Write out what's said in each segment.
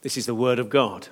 This is the word of God.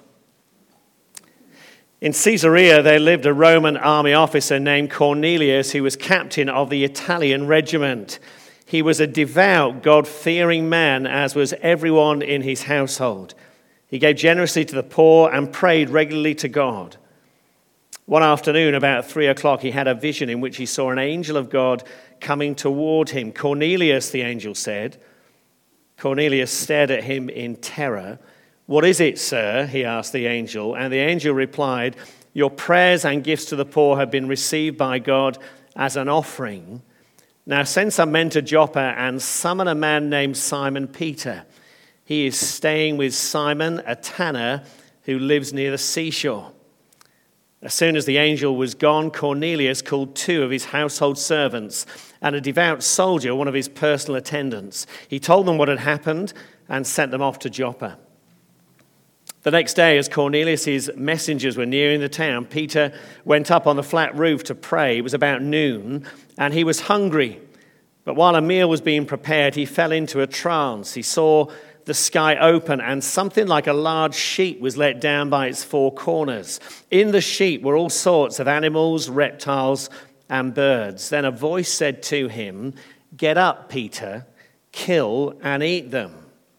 In Caesarea, there lived a Roman army officer named Cornelius, who was captain of the Italian regiment. He was a devout, God-fearing man, as was everyone in his household. He gave generously to the poor and prayed regularly to God. One afternoon, about 3 o'clock, he had a vision in which he saw an angel of God coming toward him. "Cornelius," the angel said. Cornelius stared at him in terror. "What is it, sir?" he asked the angel. And the angel replied, "Your prayers and gifts to the poor have been received by God as an offering. Now send some men to Joppa and summon a man named Simon Peter. He is staying with Simon, a tanner who lives near the seashore." As soon as the angel was gone, Cornelius called 2 of his household servants and a devout soldier, one of his personal attendants. He told them what had happened and sent them off to Joppa. The next day, as Cornelius' messengers were nearing the town, Peter went up on the flat roof to pray. It was about noon, and he was hungry. But while a meal was being prepared, he fell into a trance. He saw the sky open, and something like a large sheet was let down by its 4 corners. In the sheet were all sorts of animals, reptiles, and birds. Then a voice said to him, "Get up, Peter, kill and eat them."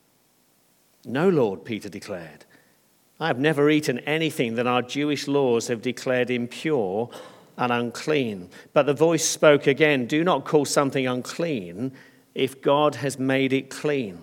"No, Lord," Peter declared. "I have never eaten anything that our Jewish laws have declared impure and unclean." But the voice spoke again, "Do not call something unclean if God has made it clean."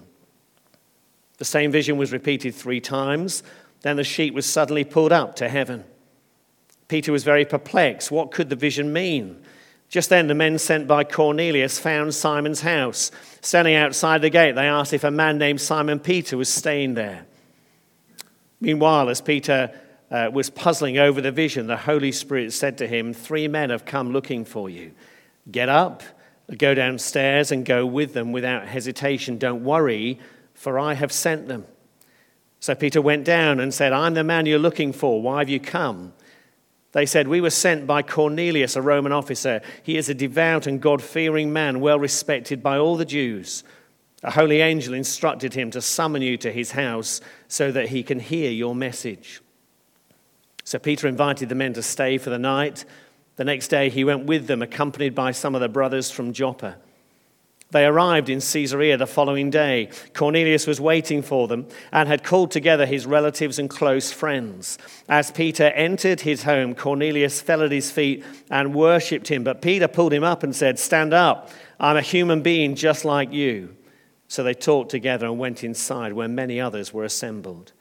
The same vision was repeated 3 times. Then the sheet was suddenly pulled up to heaven. Peter was very perplexed. What could the vision mean? Just then the men sent by Cornelius found Simon's house. Standing outside the gate, they asked if a man named Simon Peter was staying there. Meanwhile, as Peter was puzzling over the vision, the Holy Spirit said to him, "3 men have come looking for you. Get up, go downstairs and go with them without hesitation. Don't worry, for I have sent them." So Peter went down and said, "I'm the man you're looking for. Why have you come?" They said, "We were sent by Cornelius, a Roman officer. He is a devout and God-fearing man, well respected by all the Jews. A holy angel instructed him to summon you to his house so that he can hear your message." So Peter invited the men to stay for the night. The next day he went with them, accompanied by some of the brothers from Joppa. They arrived in Caesarea the following day. Cornelius was waiting for them and had called together his relatives and close friends. As Peter entered his home, Cornelius fell at his feet and worshipped him. But Peter pulled him up and said, "Stand up, I'm a human being just like you." So they talked together and went inside where many others were assembled.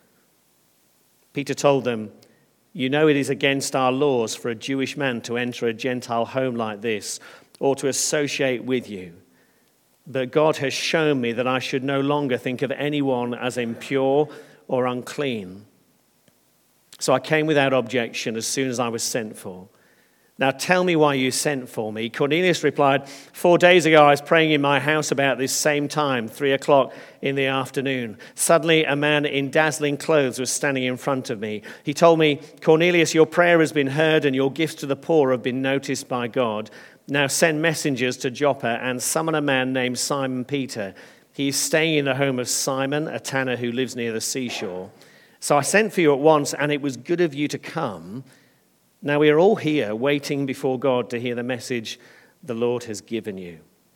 Peter told them, "You know it is against our laws for a Jewish man to enter a Gentile home like this or to associate with you. But God has shown me that I should no longer think of anyone as impure or unclean. So I came without objection as soon as I was sent for. Now tell me why you sent for me." Cornelius replied, 4 days ago I was praying in my house about this same time, 3 o'clock in the afternoon. Suddenly a man in dazzling clothes was standing in front of me. He told me, "Cornelius, your prayer has been heard and your gifts to the poor have been noticed by God. Now send messengers to Joppa and summon a man named Simon Peter. He is staying in the home of Simon, a tanner who lives near the seashore. So I sent for you at once, and it was good of you to come. Now we are all here waiting before God to hear the message the Lord has given you."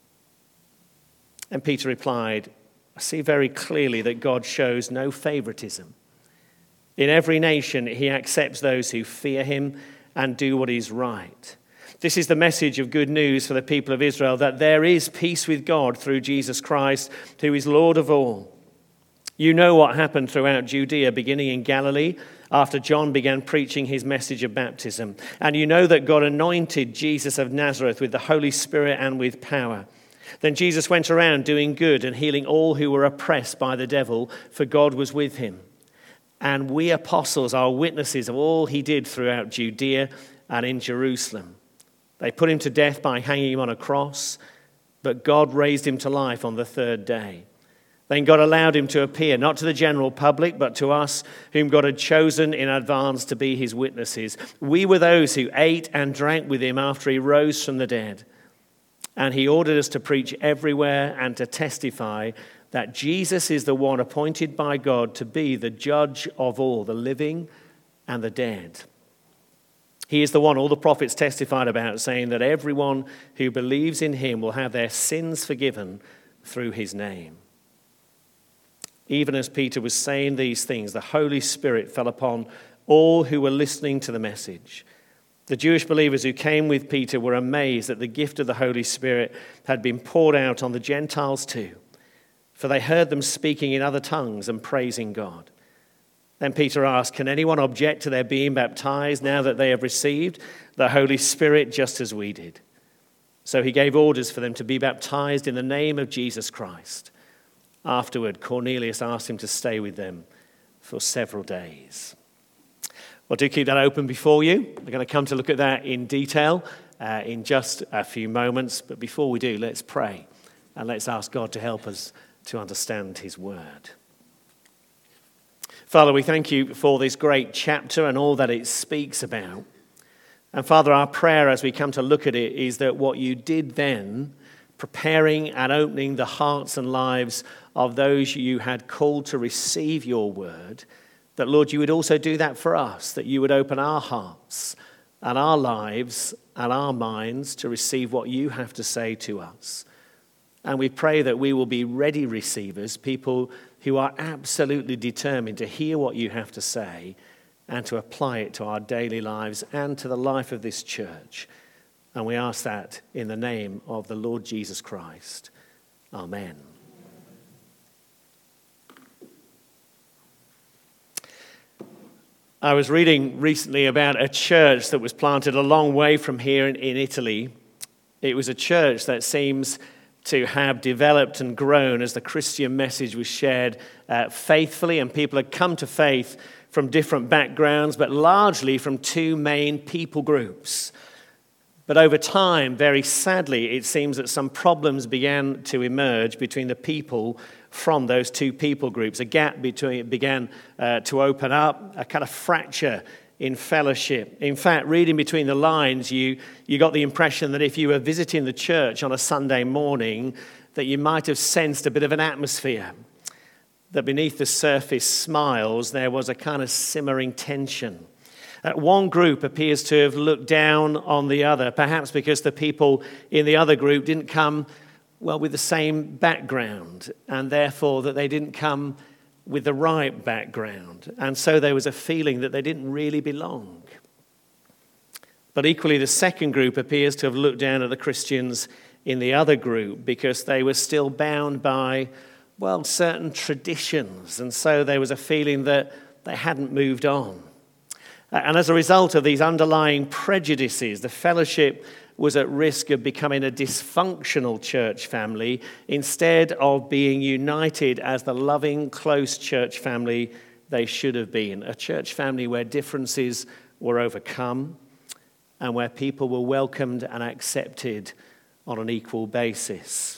And Peter replied, "I see very clearly that God shows no favoritism. In every nation he accepts those who fear him and do what is right. This is the message of good news for the people of Israel, that there is peace with God through Jesus Christ, who is Lord of all. You know what happened throughout Judea, beginning in Galilee, after John began preaching his message of baptism. And you know that God anointed Jesus of Nazareth with the Holy Spirit and with power. Then Jesus went around doing good and healing all who were oppressed by the devil, for God was with him. And we apostles are witnesses of all he did throughout Judea and in Jerusalem. They put him to death by hanging him on a cross, but God raised him to life on the 3rd day. Then God allowed him to appear, not to the general public, but to us, whom God had chosen in advance to be his witnesses. We were those who ate and drank with him after he rose from the dead. And he ordered us to preach everywhere and to testify that Jesus is the one appointed by God to be the judge of all, the living and the dead. He is the one all the prophets testified about, saying that everyone who believes in him will have their sins forgiven through his name. Even as Peter was saying these things, the Holy Spirit fell upon all who were listening to the message. The Jewish believers who came with Peter were amazed that the gift of the Holy Spirit had been poured out on the Gentiles too, for they heard them speaking in other tongues and praising God. Then Peter asked, "Can anyone object to their being baptized now that they have received the Holy Spirit just as we did?" So he gave orders for them to be baptized in the name of Jesus Christ. Afterward, Cornelius asked him to stay with them for several days. Well, do keep that open before you. We're going to come to look at that in detail in just a few moments. But before we do, let's pray and let's ask God to help us to understand his word. Father, we thank you for this great chapter and all that it speaks about. And Father, our prayer as we come to look at it is that what you did then, preparing and opening the hearts and lives of those you had called to receive your word, that, Lord, you would also do that for us, that you would open our hearts and our lives and our minds to receive what you have to say to us. And we pray that we will be ready receivers, people who are absolutely determined to hear what you have to say and to apply it to our daily lives and to the life of this church. And we ask that in the name of the Lord Jesus Christ. Amen. I was reading recently about a church that was planted a long way from here in Italy. It was a church that seems to have developed and grown as the Christian message was shared faithfully, and people had come to faith from different backgrounds, but largely from two main people groups. But over time, very sadly, it seems that some problems began to emerge between the people from those two people groups. A gap began to open up, a kind of fracture in fellowship. In fact, reading between the lines, you got the impression that if you were visiting the church on a Sunday morning, that you might have sensed a bit of an atmosphere, that beneath the surface smiles, there was a kind of simmering tension. One group appears to have looked down on the other, perhaps because the people in the other group didn't come, well, with the same background, and therefore that they didn't come with the right background. And so there was a feeling that they didn't really belong. But equally, the second group appears to have looked down at the Christians in the other group because they were still bound by, well, certain traditions. And so there was a feeling that they hadn't moved on. And as a result of these underlying prejudices, the fellowship was at risk of becoming a dysfunctional church family instead of being united as the loving, close church family they should have been. A church family where differences were overcome and where people were welcomed and accepted on an equal basis.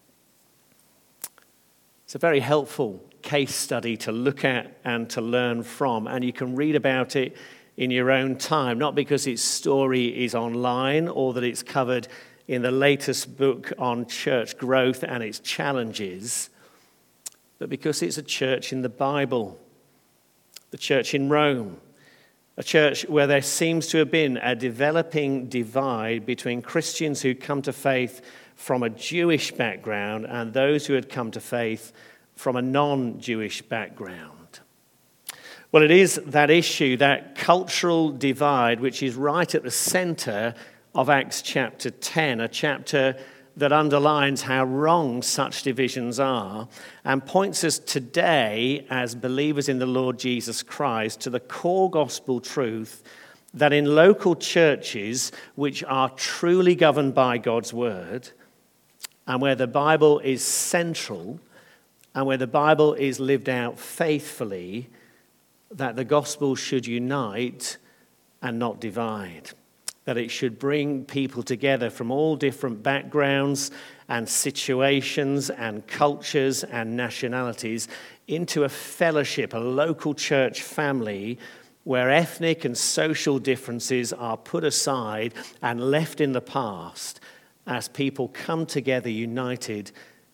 It's a very helpful case study to look at and to learn from, and you can read about it in your own time, not because its story is online or that it's covered in the latest book on church growth and its challenges, but because it's a church in the Bible, the church in Rome, a church where there seems to have been a developing divide between Christians who'd come to faith from a Jewish background and those who had come to faith from a non-Jewish background. Well, it is that issue, that cultural divide, which is right at the center of Acts chapter 10, a chapter that underlines how wrong such divisions are and points us today as believers in the Lord Jesus Christ to the core gospel truth that in local churches which are truly governed by God's word and where the Bible is central and where the Bible is lived out faithfully, that the gospel should unite and not divide, that it should bring people together from all different backgrounds and situations and cultures and nationalities into a fellowship, a local church family where ethnic and social differences are put aside and left in the past as people come together united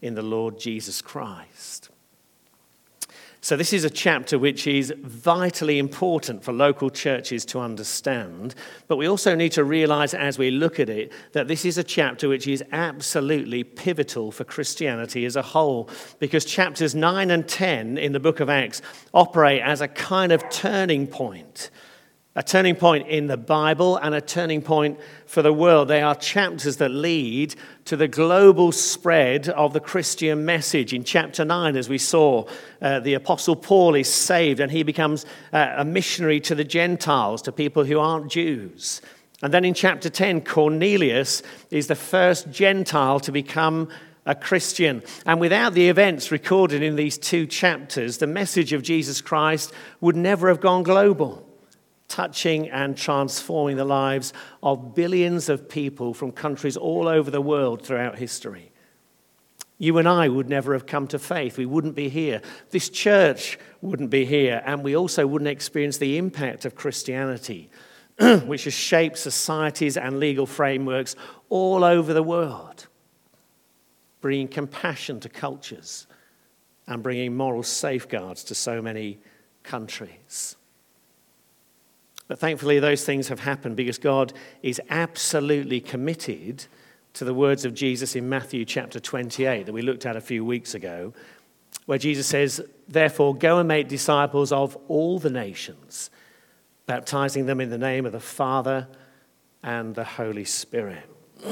in the Lord Jesus Christ. So this is a chapter which is vitally important for local churches to understand, but we also need to realize as we look at it that this is a chapter which is absolutely pivotal for Christianity as a whole, because chapters 9 and 10 in the book of Acts operate as a kind of turning point. A turning point in the Bible and a turning point for the world. They are chapters that lead to the global spread of the Christian message. In chapter 9, as we saw, the Apostle Paul is saved and he becomes a missionary to the Gentiles, to people who aren't Jews. And then in chapter 10, Cornelius is the first Gentile to become a Christian. And without the events recorded in these two chapters, the message of Jesus Christ would never have gone global, touching and transforming the lives of billions of people from countries all over the world throughout history. You and I would never have come to faith. We wouldn't be here. This church wouldn't be here. And we also wouldn't experience the impact of Christianity, which has shaped societies and legal frameworks all over the world, bringing compassion to cultures and bringing moral safeguards to so many countries. But thankfully, those things have happened because God is absolutely committed to the words of Jesus in Matthew chapter 28 that we looked at a few weeks ago, where Jesus says, "Therefore, go and make disciples of all the nations, baptizing them in the name of the Father and the Holy Spirit."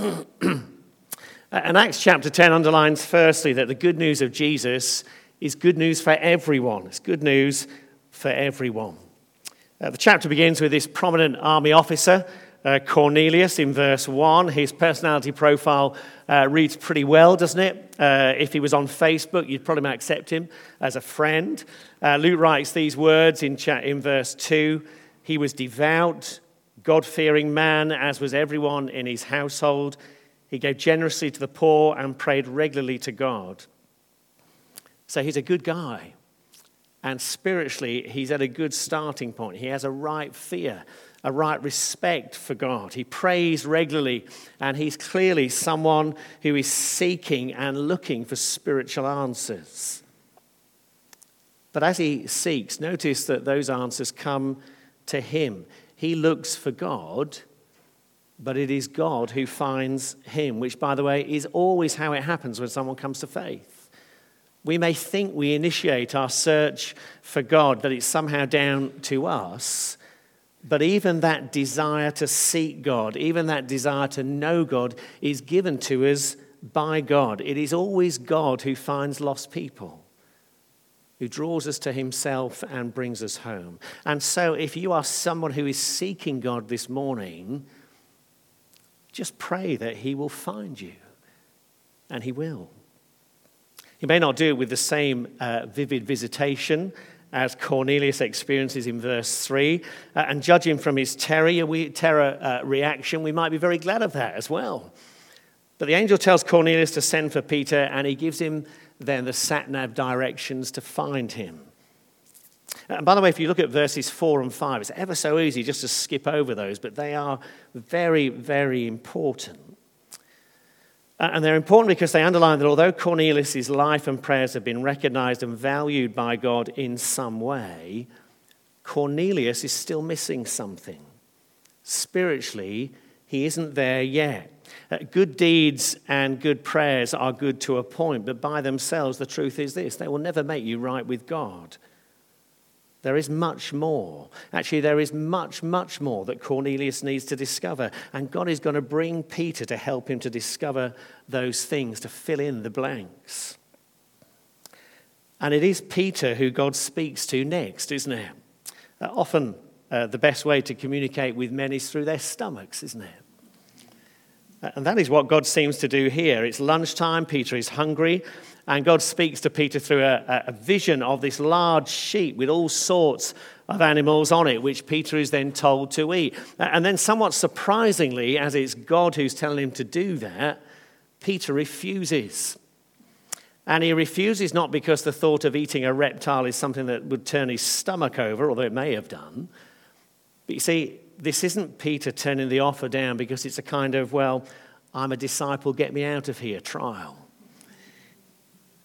And Acts chapter 10 underlines firstly that the good news of Jesus is good news for everyone. It's good news for everyone. The chapter begins with this prominent army officer, Cornelius, in verse 1. His personality profile reads pretty well, doesn't it? If he was on Facebook, you'd probably might accept him as a friend. Luke writes these words in verse 2. He was devout, God-fearing man, as was everyone in his household. He gave generously to the poor and prayed regularly to God. So he's a good guy. And spiritually, he's at a good starting point. He has a right fear, a right respect for God. He prays regularly, and he's clearly someone who is seeking and looking for spiritual answers. But as he seeks, notice that those answers come to him. He looks for God, but it is God who finds him, which, by the way, is always how it happens when someone comes to faith. We may think we initiate our search for God, that it's somehow down to us, but even that desire to seek God, even that desire to know God is given to us by God. It is always God who finds lost people, who draws us to himself and brings us home. And so if you are someone who is seeking God this morning, just pray that he will find you, and he will. He may not do it with the same vivid visitation as Cornelius experiences in verse 3. And judging from his terror reaction, we might be very glad of that as well. But the angel tells Cornelius to send for Peter, and he gives him then the sat-nav directions to find him. And by the way, if you look at verses 4 and 5, it's ever so easy just to skip over those, but they are very, very important. And they're important because they underline that although Cornelius' life and prayers have been recognized and valued by God in some way, Cornelius is still missing something. Spiritually, he isn't there yet. Good deeds and good prayers are good to a point, but by themselves, the truth is this: they will never make you right with God. There is much more. Actually, there is much, much more that Cornelius needs to discover. And God is going to bring Peter to help him to discover those things, to fill in the blanks. And it is Peter who God speaks to next, isn't it? Often the best way to communicate with men is through their stomachs, isn't it? And that is what God seems to do here. It's lunchtime, Peter is hungry, and God speaks to Peter through a vision of this large sheep with all sorts of animals on it, which Peter is then told to eat. And then somewhat surprisingly, as it's God who's telling him to do that, Peter refuses. And he refuses not because the thought of eating a reptile is something that would turn his stomach over, although it may have done. But you see, this isn't Peter turning the offer down because it's a kind of, well, I'm a disciple, get me out of here trial.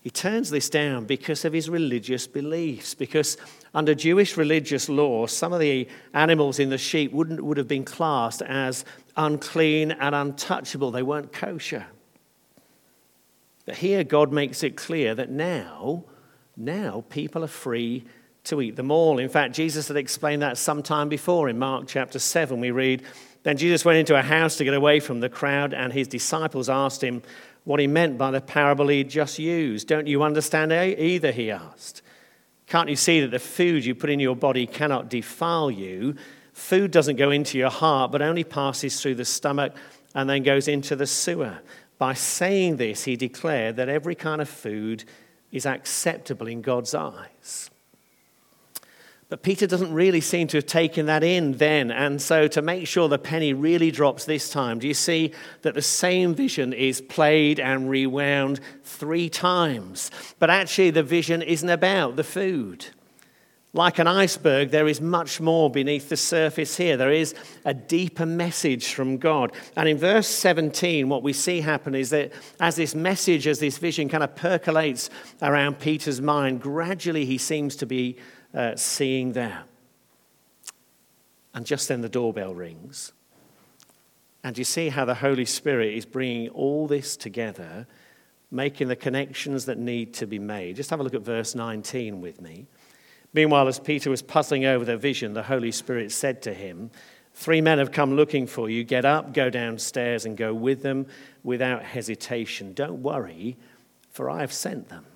He turns this down because of his religious beliefs, because under Jewish religious law, some of the animals in the sheep would have been classed as unclean and untouchable. They weren't kosher. But here God makes it clear that now people are free to eat them all. In fact, Jesus had explained that sometime before. In Mark chapter 7, we read, "Then Jesus went into a house to get away from the crowd, and his disciples asked him what he meant by the parable he had just used. 'Don't you understand either?' he asked. 'Can't you see that the food you put in your body cannot defile you? Food doesn't go into your heart, but only passes through the stomach and then goes into the sewer.' By saying this, he declared that every kind of food is acceptable in God's eyes." But Peter doesn't really seem to have taken that in then. And so to make sure the penny really drops this time, do you see that the same vision is played and rewound 3 times? But actually the vision isn't about the food. Like an iceberg, there is much more beneath the surface here. There is a deeper message from God. And in verse 17, what we see happen is that as this message, as this vision kind of percolates around Peter's mind, gradually he seems to be seeing that. And just then the doorbell rings. And you see how the Holy Spirit is bringing all this together, making the connections that need to be made. Just have a look at verse 19 with me. "Meanwhile, as Peter was puzzling over the vision, the Holy Spirit said to him, 3 men have come looking for you. Get up, go downstairs, and go with them without hesitation. Don't worry, for I have sent them."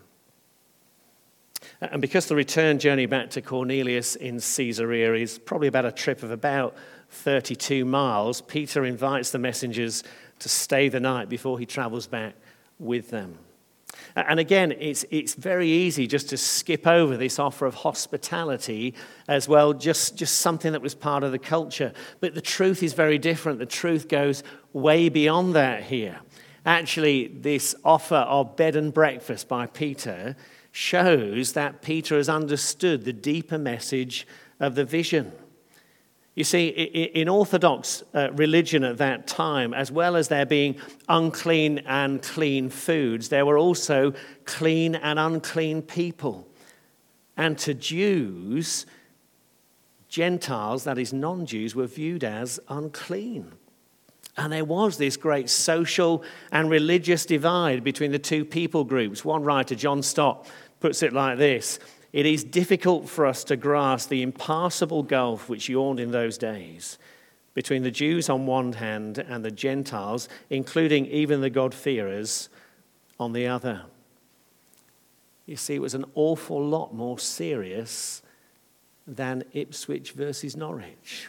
And because the return journey back to Cornelius in Caesarea is probably about a trip of about 32 miles, Peter invites the messengers to stay the night before he travels back with them. And again, it's very easy just to skip over this offer of hospitality as well, just something that was part of the culture. But the truth is very different. The truth goes way beyond that here. Actually, this offer of bed and breakfast by Peter shows that Peter has understood the deeper message of the vision. You see, in Orthodox religion at that time, as well as there being unclean and clean foods, there were also clean and unclean people. And to Jews, Gentiles, that is non-Jews, were viewed as unclean. And there was this great social and religious divide between the two people groups. One writer, John Stott, puts it like this: "It is difficult for us to grasp the impassable gulf which yawned in those days between the Jews on one hand and the Gentiles, including even the God-fearers, on the other." You see, it was an awful lot more serious than Ipswich versus Norwich.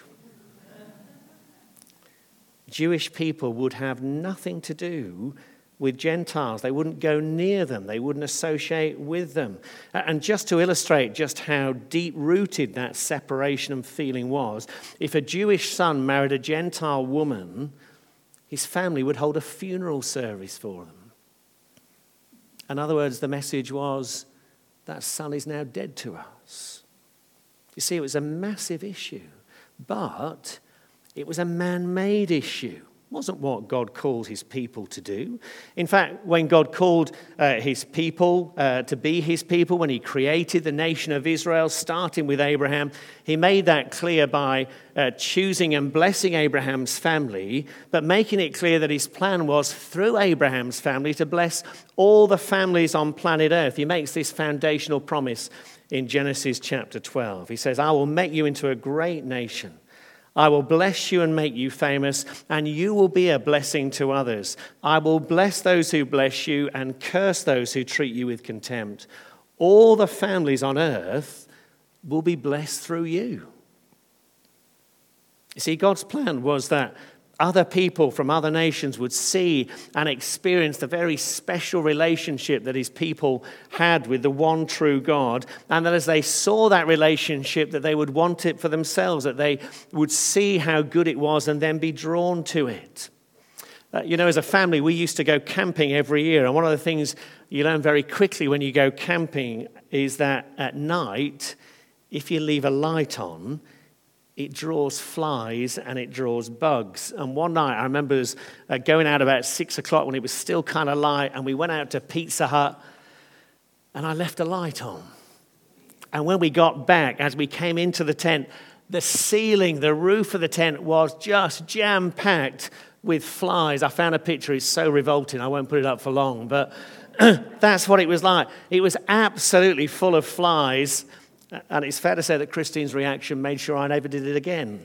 Jewish people would have nothing to do with Gentiles. They wouldn't go near them. They wouldn't associate with them. And just to illustrate just how deep-rooted that separation and feeling was, if a Jewish son married a Gentile woman, his family would hold a funeral service for them. In other words, the message was, that son is now dead to us. You see, it was a massive issue, but it was a man-made issue. It wasn't what God called his people to do. In fact, when God called his people to be his people, when he created the nation of Israel, starting with Abraham, he made that clear by choosing and blessing Abraham's family, but making it clear that his plan was through Abraham's family to bless all the families on planet Earth. He makes this foundational promise in Genesis chapter 12. He says, "I will make you into a great nation. I will bless you and make you famous, and you will be a blessing to others. I will bless those who bless you and curse those who treat you with contempt. All the families on earth will be blessed through you." You see, God's plan was that other people from other nations would see and experience the very special relationship that his people had with the one true God, and that as they saw that relationship, that they would want it for themselves, that they would see how good it was and then be drawn to it. As a family, we used to go camping every year, and one of the things you learn very quickly when you go camping is that at night, if you leave a light on, it draws flies and it draws bugs. And one night I remember us going out about 6 o'clock when it was still kind of light, and we went out to Pizza Hut, and I left a light on. And when we got back, as we came into the tent, the ceiling, the roof of the tent was just jam-packed with flies. I found a picture. It's so revolting. I won't put it up for long, but that's what it was like. It was absolutely full of flies, and it's fair to say that Christine's reaction made sure I never did it again.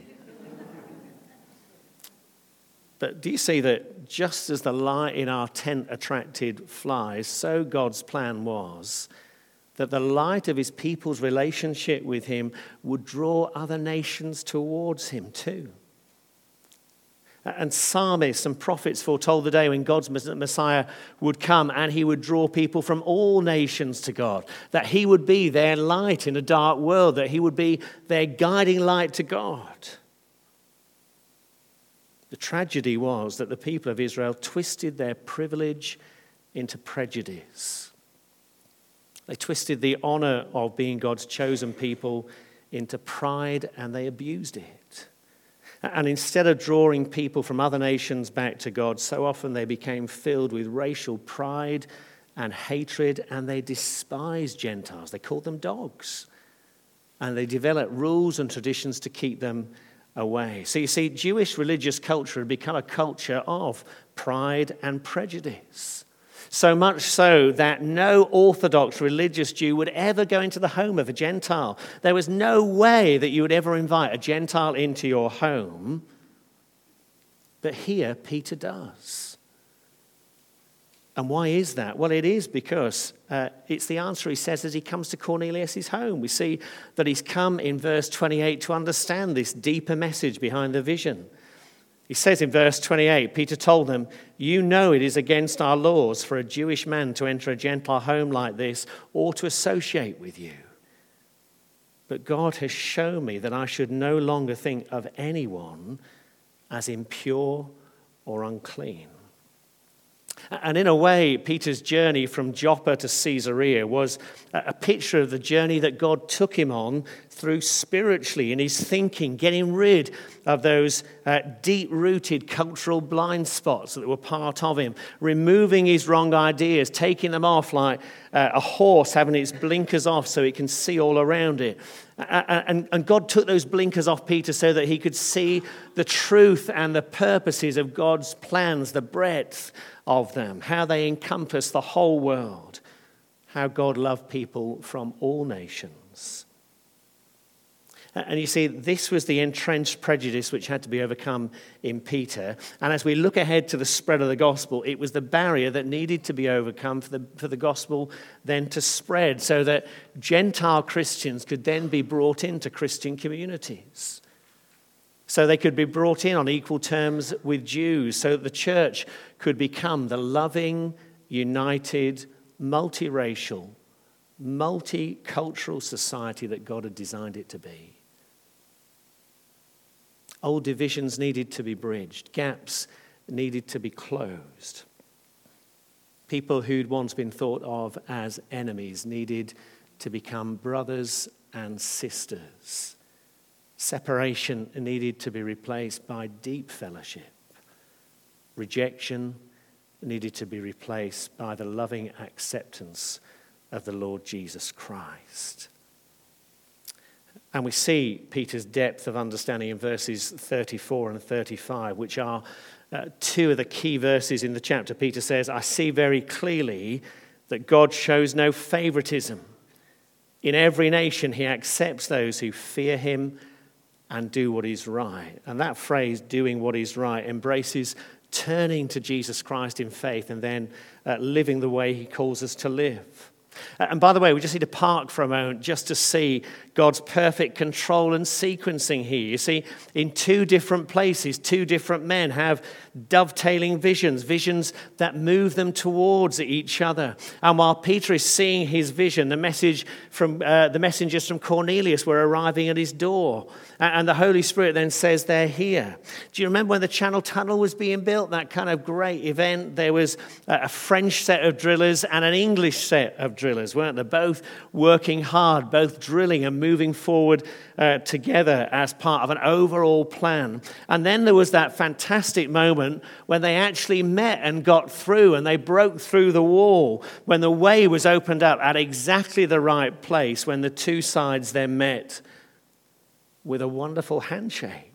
But do you see that just as the light in our tent attracted flies, so God's plan was that the light of his people's relationship with him would draw other nations towards him too. And psalmists and prophets foretold the day when God's Messiah would come and he would draw people from all nations to God, that he would be their light in a dark world, that he would be their guiding light to God. The tragedy was that the people of Israel twisted their privilege into prejudice. They twisted the honor of being God's chosen people into pride, and they abused it. And instead of drawing people from other nations back to God, so often they became filled with racial pride and hatred, and they despised Gentiles. They called them dogs. And they developed rules and traditions to keep them away. So you see, Jewish religious culture had become a culture of pride and prejudice. So much so that no Orthodox religious Jew would ever go into the home of a Gentile. There was no way that you would ever invite a Gentile into your home. But here, Peter does. And why is that? Well, it is because it's the answer he says as he comes to Cornelius' home. We see that he's come in verse 28 to understand this deeper message behind the vision. He says in verse 28, Peter told them, "You know it is against our laws for a Jewish man to enter a Gentile home like this or to associate with you. But God has shown me that I should no longer think of anyone as impure or unclean." And in a way, Peter's journey from Joppa to Caesarea was a picture of the journey that God took him on through spiritually in his thinking, getting rid of those deep-rooted cultural blind spots that were part of him, removing his wrong ideas, taking them off like a horse having its blinkers off so it can see all around it. And God took those blinkers off Peter so that he could see the truth and the purposes of God's plans, the breadth of them, how they encompass the whole world, how God loved people from all nations. And you see, this was the entrenched prejudice which had to be overcome in Peter. And as we look ahead to the spread of the gospel, it was the barrier that needed to be overcome for the gospel then to spread, so that Gentile Christians could then be brought into Christian communities. So they could be brought in on equal terms with Jews, so that the church could become the loving, united, multiracial, multicultural society that God had designed it to be. Old divisions needed to be bridged. Gaps needed to be closed. People who'd once been thought of as enemies needed to become brothers and sisters. Separation needed to be replaced by deep fellowship. Rejection needed to be replaced by the loving acceptance of the Lord Jesus Christ. And we see Peter's depth of understanding in verses 34 and 35, which are two of the key verses in the chapter. Peter says, "I see very clearly that God shows no favoritism. In every nation he accepts those who fear him and do what is right." And that phrase, doing what is right, embraces turning to Jesus Christ in faith and then living the way he calls us to live. And by the way, we just need to park for a moment just to see God's perfect control and sequencing here. You see, in two different places, two different men have dovetailing visions that move them towards each other. And while Peter is seeing his vision, the messengers from Cornelius were arriving at his door. And the Holy Spirit then says they're here. Do you remember when the Channel Tunnel was being built? That kind of great event. There was a French set of drillers and an English set of drillers. drillers, weren't they? Both working hard, both drilling and moving forward together as part of an overall plan. And then there was that fantastic moment when they actually met and got through, and they broke through the wall, when the way was opened up at exactly the right place, when the two sides then met with a wonderful handshake.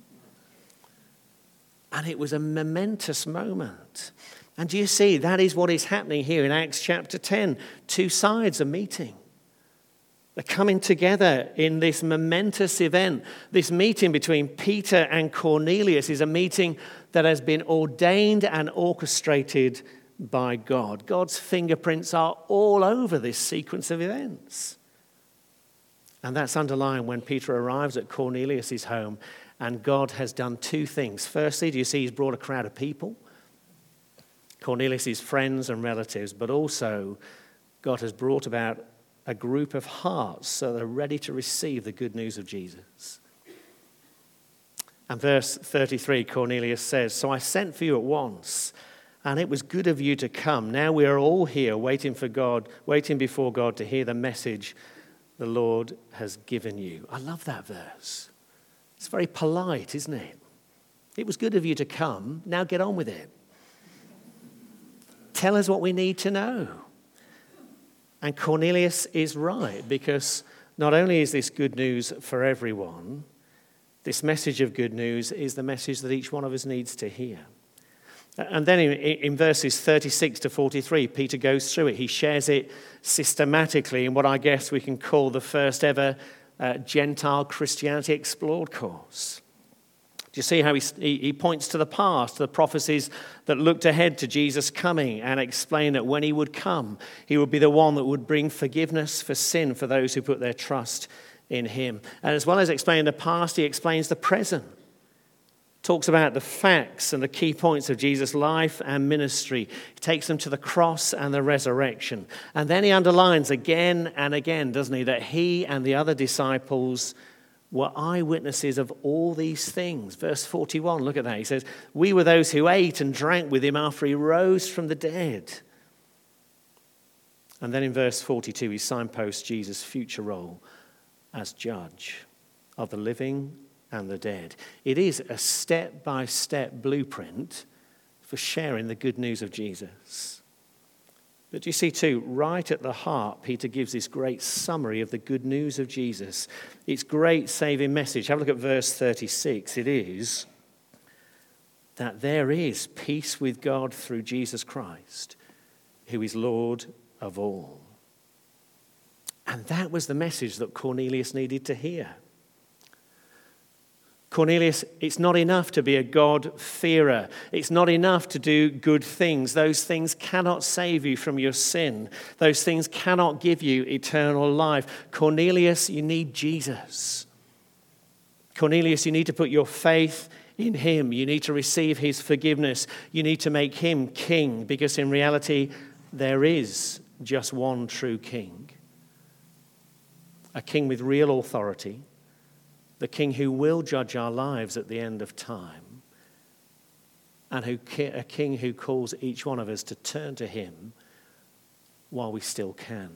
And it was a momentous moment. And do you see, that is what is happening here in Acts chapter 10. Two sides are meeting. They're coming together in this momentous event. This meeting between Peter and Cornelius is a meeting that has been ordained and orchestrated by God. God's fingerprints are all over this sequence of events. And that's underlined when Peter arrives at Cornelius' home. And God has done two things. Firstly, do you see he's brought a crowd of people? Cornelius' friends and relatives. But also, God has brought about a group of hearts so they're ready to receive the good news of Jesus. And verse 33, Cornelius says, "So I sent for you at once, and it was good of you to come. Now we are all here waiting before God to hear the message the Lord has given you." I love that verse. It's very polite, isn't it? It was good of you to come. Now get on with it. Tell us what we need to know. And Cornelius is right, because not only is this good news for everyone, this message of good news is the message that each one of us needs to hear. And then in verses 36 to 43, Peter goes through it. He shares it systematically in what I guess we can call the first ever Gentile Christianity Explored course. Do you see how he points to the past, to the prophecies that looked ahead to Jesus coming, and explain that when he would come, he would be the one that would bring forgiveness for sin for those who put their trust in him. And as well as explaining the past, he explains the present. Talks about the facts and the key points of Jesus' life and ministry. He takes them to the cross and the resurrection. And then he underlines again and again, doesn't he, that he and the other disciples were eyewitnesses of all these things. Verse 41, look at that. He says, "We were those who ate and drank with him after he rose from the dead." And then in verse 42, he signposts Jesus' future role as judge of the living and the dead. It is a step-by-step blueprint for sharing the good news of Jesus. But you see too, right at the heart, Peter gives this great summary of the good news of Jesus. It's great saving message. Have a look at verse 36. It is that there is peace with God through Jesus Christ, who is Lord of all. And that was the message that Cornelius needed to hear. Cornelius, it's not enough to be a God-fearer. It's not enough to do good things. Those things cannot save you from your sin. Those things cannot give you eternal life. Cornelius, you need Jesus. Cornelius, you need to put your faith in him. You need to receive his forgiveness. You need to make him king, because in reality, there is just one true king. A king with real authority. The king who will judge our lives at the end of time, and a king who calls each one of us to turn to him while we still can.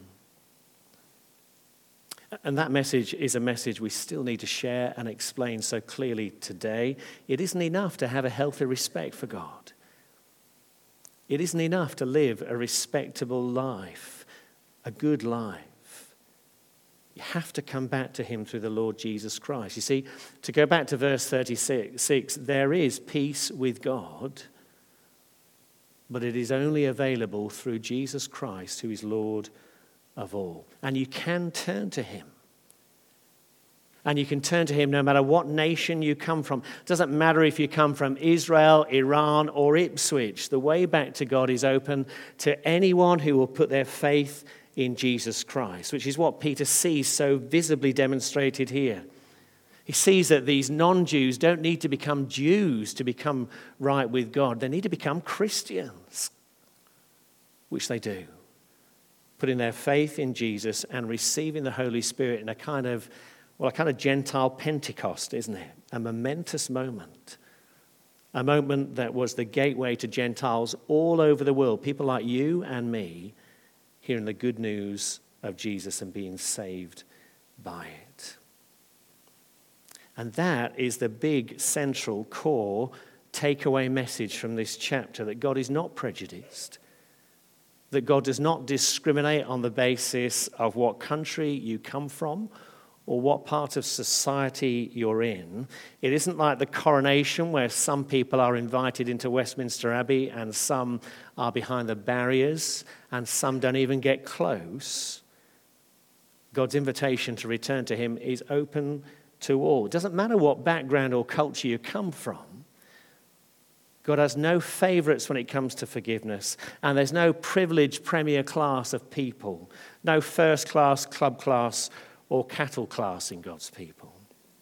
And that message is a message we still need to share and explain so clearly today. It isn't enough to have a healthy respect for God. It isn't enough to live a respectable life, a good life. You have to come back to him through the Lord Jesus Christ. You see, to go back to verse 36, there is peace with God, but it is only available through Jesus Christ, who is Lord of all. And you can turn to him. And you can turn to him no matter what nation you come from. It doesn't matter if you come from Israel, Iran, or Ipswich. The way back to God is open to anyone who will put their faith in Jesus Christ, which is what Peter sees so visibly demonstrated here. He sees that these non-Jews don't need to become Jews to become right with God. They need to become Christians, which they do, putting their faith in Jesus and receiving the Holy Spirit in a kind of Gentile Pentecost, isn't it? A momentous moment. A moment that was the gateway to Gentiles all over the world, people like you and me, hearing the good news of Jesus and being saved by it. And that is the big, central, core takeaway message from this chapter, that God is not prejudiced, that God does not discriminate on the basis of what country you come from or what part of society you're in. It isn't like the coronation where some people are invited into Westminster Abbey and some are behind the barriers and some don't even get close. God's invitation to return to him is open to all. It doesn't matter what background or culture you come from. God has no favorites when it comes to forgiveness, and there's no privileged premier class of people, no first class, club class, or cattle class in God's people.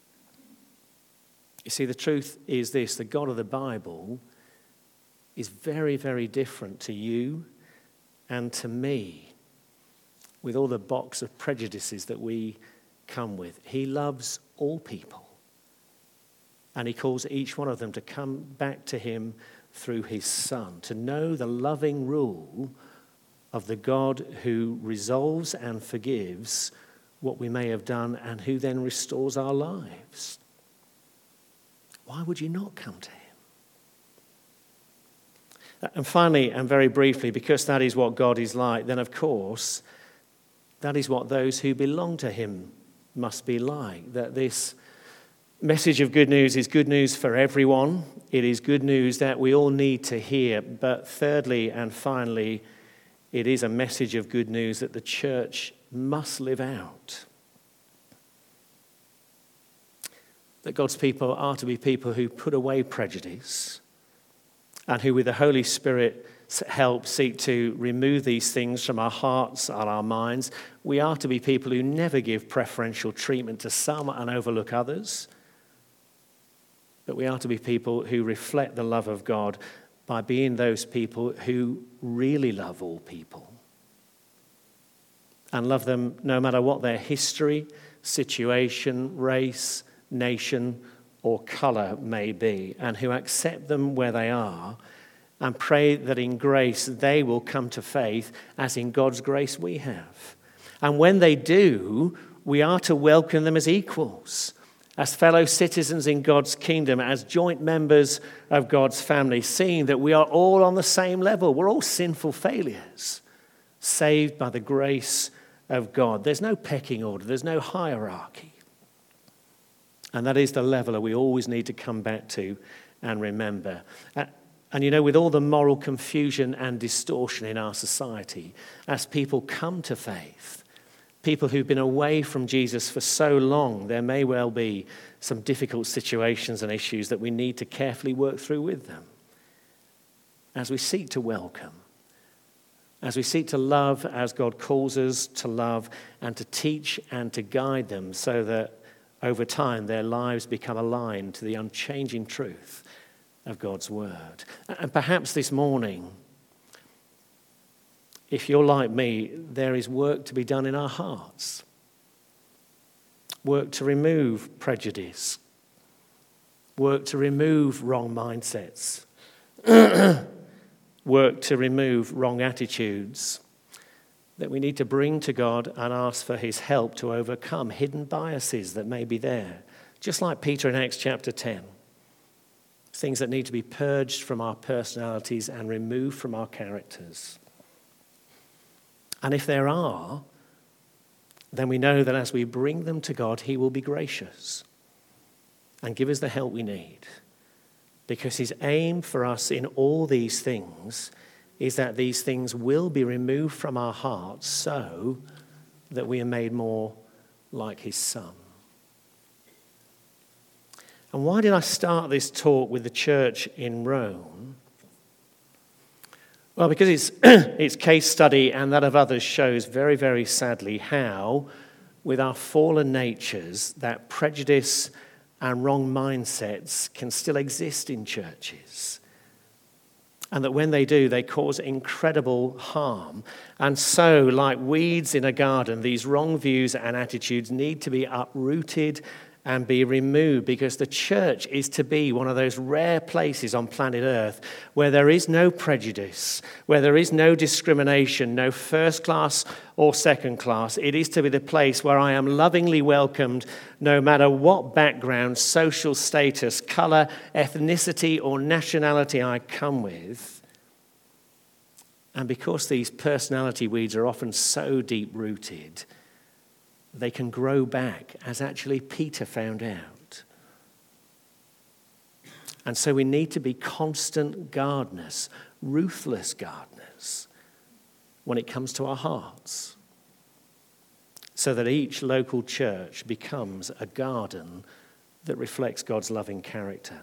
You see, the truth is this: the God of the Bible is very, very different to you and to me, with all the box of prejudices that we come with. He loves all people, and he calls each one of them to come back to him through his Son, to know the loving rule of the God who resolves and forgives what we may have done and who then restores our lives. Why would you not come to him? And finally, and very briefly, because that is what God is like, then of course, that is what those who belong to him must be like. That this message of good news is good news for everyone. It is good news that we all need to hear. But thirdly and finally, it is a message of good news that the church must live out. That God's people are to be people who put away prejudice and who, with the Holy Spirit's help, seek to remove these things from our hearts and our minds. We are to be people who never give preferential treatment to some and overlook others. But we are to be people who reflect the love of God by being those people who really love all people and love them no matter what their history, situation, race, nation, or colour may be, and who accept them where they are and pray that in grace they will come to faith as in God's grace we have. And when they do, we are to welcome them as equals, as fellow citizens in God's kingdom, as joint members of God's family, seeing that we are all on the same level. We're all sinful failures, saved by the grace of God. There's no pecking order. There's no hierarchy. And that is the level that we always need to come back to and remember. And you know, with all the moral confusion and distortion in our society, as people come to faith, people who've been away from Jesus for so long, there may well be some difficult situations and issues that we need to carefully work through with them. As we seek to welcome, as we seek to love as God calls us to love, and to teach and to guide them so that over time their lives become aligned to the unchanging truth of God's word. And perhaps this morning, if you're like me, there is work to be done in our hearts. Work to remove prejudice. Work to remove wrong mindsets. Work to remove wrong attitudes that we need to bring to God and ask for his help to overcome hidden biases that may be there. Just like Peter in Acts chapter 10. Things that need to be purged from our personalities and removed from our characters. And if there are, then we know that as we bring them to God, he will be gracious and give us the help we need. Because his aim for us in all these things is that these things will be removed from our hearts so that we are made more like his Son. And why did I start this talk with the church in Rome? Well, because its case study and that of others shows very, very sadly how, with our fallen natures, that prejudice and wrong mindsets can still exist in churches. And that when they do, they cause incredible harm. And so, like weeds in a garden, these wrong views and attitudes need to be uprooted and be removed, because the church is to be one of those rare places on planet Earth where there is no prejudice, where there is no discrimination, no first class or second class. It is to be the place where I am lovingly welcomed no matter what background, social status, color, ethnicity, or nationality I come with. And because these personality weeds are often so deep-rooted, they can grow back, as actually Peter found out. And so we need to be constant gardeners, ruthless gardeners, when it comes to our hearts, so that each local church becomes a garden that reflects God's loving character.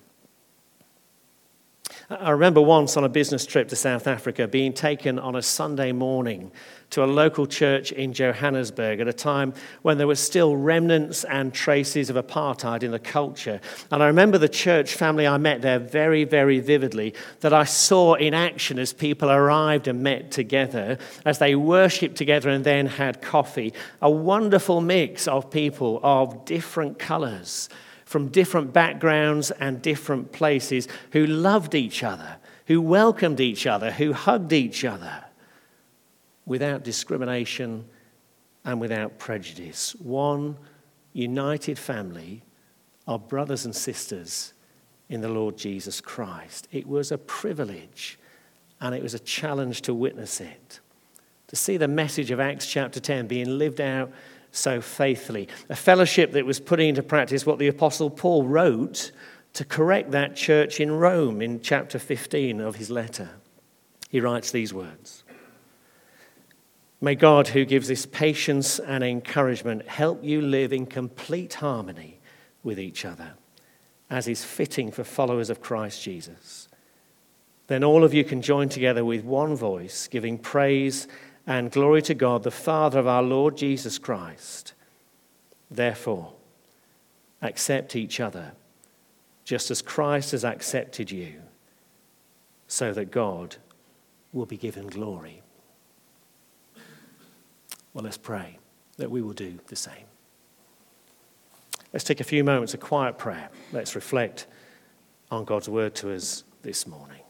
I remember once on a business trip to South Africa being taken on a Sunday morning to a local church in Johannesburg at a time when there were still remnants and traces of apartheid in the culture. And I remember the church family I met there very, very vividly, that I saw in action as people arrived and met together, as they worshipped together and then had coffee. A wonderful mix of people of different colors, from different backgrounds and different places, who loved each other, who welcomed each other, who hugged each other, without discrimination and without prejudice. One united family of brothers and sisters in the Lord Jesus Christ. It was a privilege, and it was a challenge to witness it, to see the message of Acts chapter 10 being lived out so faithfully. A fellowship that was putting into practice what the Apostle Paul wrote to correct that church in Rome in chapter 15 of his letter. He writes these words: "May God, who gives this patience and encouragement, help you live in complete harmony with each other, as is fitting for followers of Christ Jesus. Then all of you can join together with one voice, giving praise and glory to God, the Father of our Lord Jesus Christ. Therefore, accept each other, just as Christ has accepted you, so that God will be given glory." Well, let's pray that we will do the same. Let's take a few moments of quiet prayer. Let's reflect on God's word to us this morning.